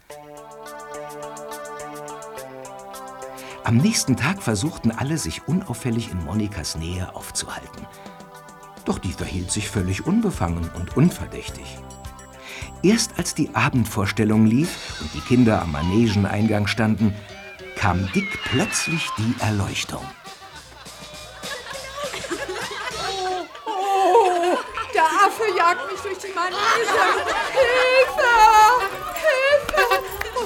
Am nächsten Tag versuchten alle, sich unauffällig in Monikas Nähe aufzuhalten. Doch die verhielt sich völlig unbefangen und unverdächtig. Erst als die Abendvorstellung lief und die Kinder am Manegeneingang standen, kam Dick plötzlich die Erleuchtung. Oh, der Affe jagt mich durch die Manege. Hilfe! Hilfe!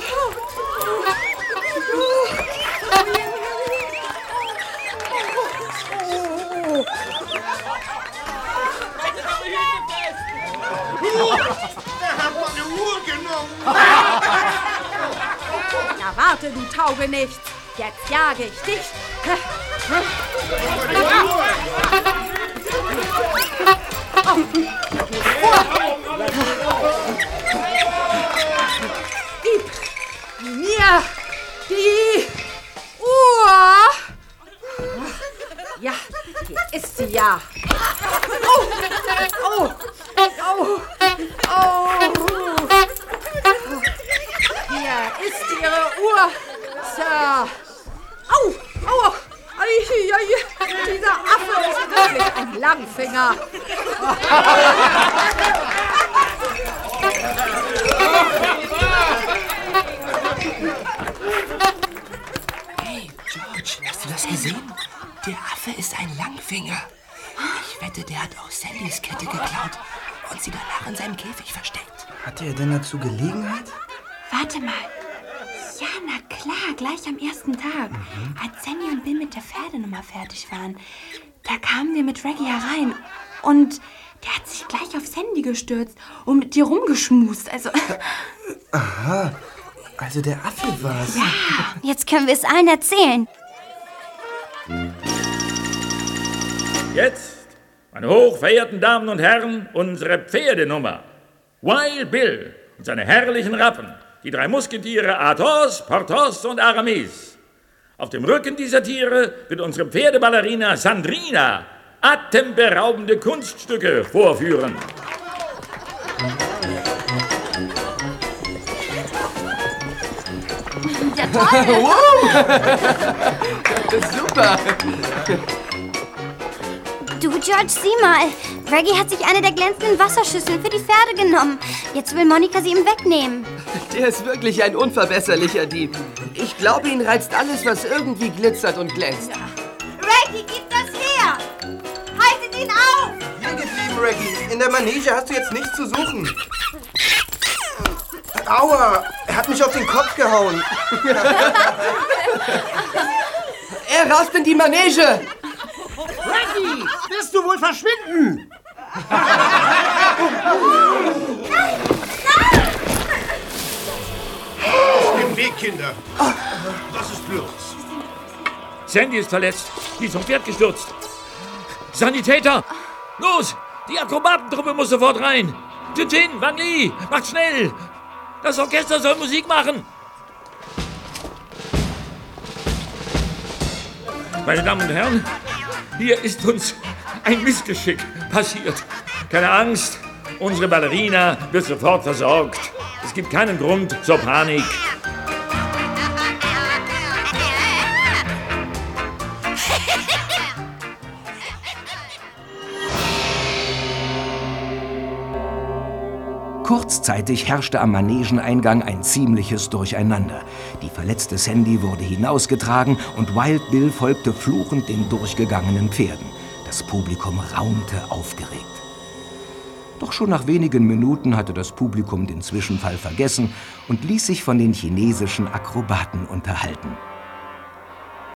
Der hat meine Uhr genommen. Na warte, du Taugenichts. Jetzt jage ich dich. Gib mir die Uhr. Ja, hier ist sie ja. Oh, oh, oh, oh. Hier ist Ihre Uhr, Sir. Au, au, dieser Affe ist wirklich ein Langfinger. Hey, George, hast du das gesehen? Der Affe ist ein Langfinger. Ich wette, der hat auch Sandys Kette geklaut und sie danach in seinem Käfig versteckt. Hatte er denn dazu Gelegenheit? Warte mal. Ja, na klar, gleich am ersten Tag. Als Sandy und Bill mit der Pferdenummer fertig waren, da kamen wir mit Reggie herein und der hat sich gleich auf Sandy gestürzt und mit dir rumgeschmust. Also. Aha, also der Affe war's. Ja, Jetzt können wir es allen erzählen. Jetzt, meine hochverehrten Damen und Herren, unsere Pferdenummer. Wild Bill und seine herrlichen Rappen, die 3 Musketiere Athos, Porthos und Aramis. Auf dem Rücken dieser Tiere wird unsere Pferdeballerina Sandrina atemberaubende Kunststücke vorführen. Ja, toll! Super! Du, George, sieh mal. Reggie hat sich eine der glänzenden Wasserschüsseln für die Pferde genommen. Jetzt will Monika sie ihm wegnehmen. Der ist wirklich ein unverbesserlicher Dieb. Ich glaube, ihn reizt alles, was irgendwie glitzert und glänzt. Reggie, gib das her! Haltet ihn auf! Hier geblieben, Reggie. In der Manege hast du jetzt nichts zu suchen. Aua! Er hat mich auf den Kopf gehauen. Er rast in die Manege! Reggie, wirst du wohl verschwinden? Aus dem Weg, Kinder. Was ist los? Sandy ist verletzt, die ist vom Pferd gestürzt. Sanitäter! Los, die Akrobatentruppe muss sofort rein. Tintin, Van Lee, macht schnell! Das Orchester soll Musik machen! Meine Damen und Herren, hier ist uns ein Missgeschick passiert. Keine Angst, unsere Ballerina wird sofort versorgt. Es gibt keinen Grund zur Panik. Kurzzeitig herrschte am Manegeneingang ein ziemliches Durcheinander. Die verletzte Sandy wurde hinausgetragen und Wild Bill folgte fluchend den durchgegangenen Pferden. Das Publikum raunte aufgeregt. Doch schon nach wenigen Minuten hatte das Publikum den Zwischenfall vergessen und ließ sich von den chinesischen Akrobaten unterhalten.